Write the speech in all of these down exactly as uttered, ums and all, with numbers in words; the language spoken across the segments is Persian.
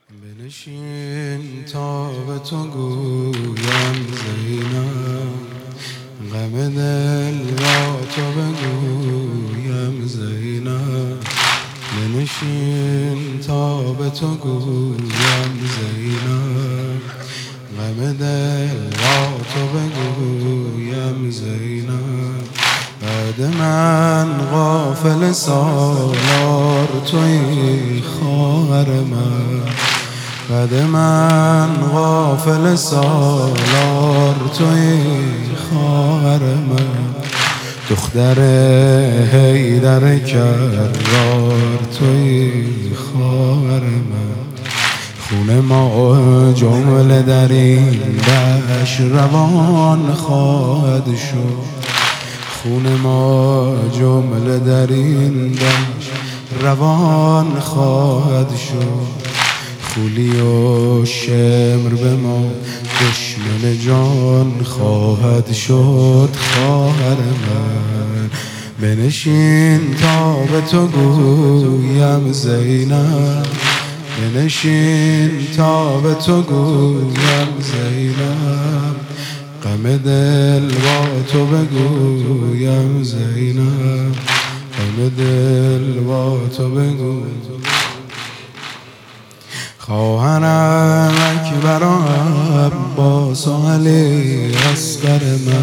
بنشین تا به تو گویم زینب، غم دل را تو بگویم زینب. بنشین تا به تو گویم زینب، غم دل را تو بگویم زینب. بعد من غافل سالار تویی خواهر من، بعد من غافل سالار تویی خواهر من. دختر حیدر کرار تویی خواهر من. خون ما جمله در این دشت روان خواهد شد، خون ما جمله در این دشت روان خواهد شد. خولی و شمر به ما دشمن جان خواهد شد خواهر من. بنشین تا به تو گویم زینب، بنشین تا به تو گویم زینب. غم دل با تو بگویم زینب، غم دل با تو بگویم. خواهرم اکبر و عباس و علی اصغر من،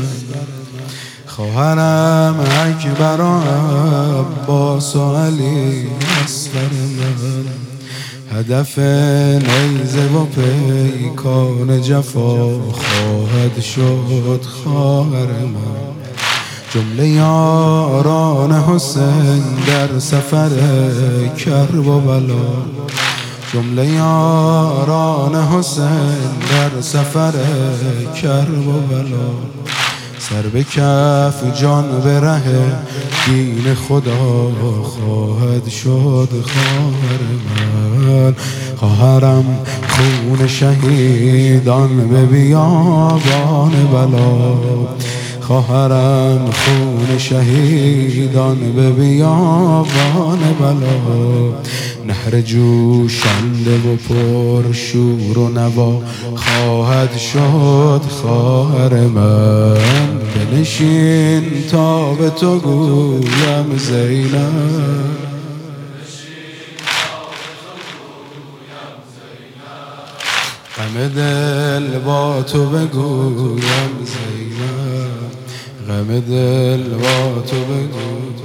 خواهرم اکبر و عباس و علی اصغر من. هدف نیزه و پیکان جفا خواهد شد خواهر من. جمله یاران حسین در سفر کرب و بلا، جمله یاران حسین در سفر کرب و بلا. سر به کف جان به ره دین خدا خواهد شد خواهر من. خواهرم خون شهیدان به بیابان بلا، خواهرم خون شهیدان به بیابان بلا. نهر جوشنده و پر شور و نوا خواهد شد خواهر من. بنشین تا به تو گویم زینب، غم دل با تو بگویم زینب، غم دل با تو بگویم.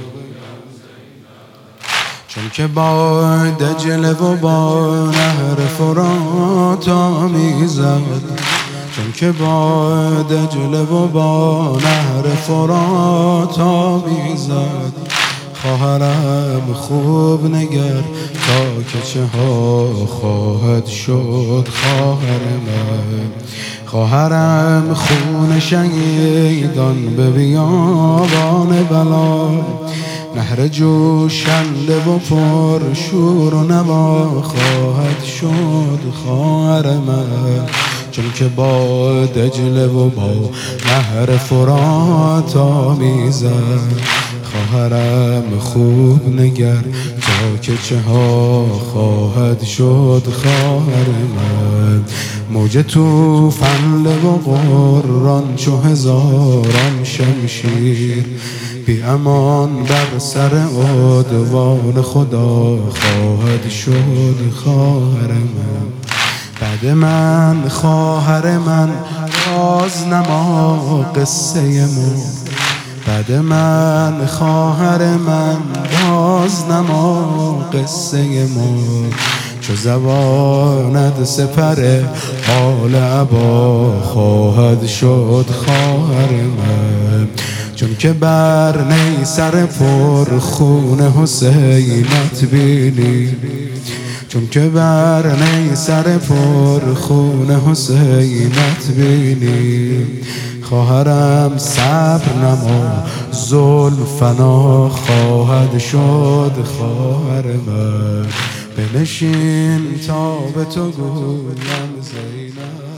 چون که با دجله و با نهر فرات آمیزد، چون که با دجله و با نهر فرات آمیزد. خواهرم خوب نگر تا که چه ها خواهد شد خواهر من. خواهرم خون شهیدان به بیابان بلا، نهر جوشنده و پر شور و نوا خواهد شد خواهر من. چون که با دجله و با نهر فرات آمیزد. خواهرم خوب نگر تا که چه ها خواهد شد خواهر من. موج طوفان و قران چو هزاران شمشیر، بی امان بر سر عدوان خدا خواهد شد خواهر من. بعد من خواهر من باز نما قصه ما، بعد من خواهر من باز نما قصه ما. چو زبانت سپر حال عبا خواهد شد خواهر من. چون که بر نیسر پر خون حسینت بینی، چون که بر نیسر پر خون حسینت بینی. خواهرم صبر نما ظلم فنا خواهد شد خواهر من. بنشین تا به تو گویم زینب.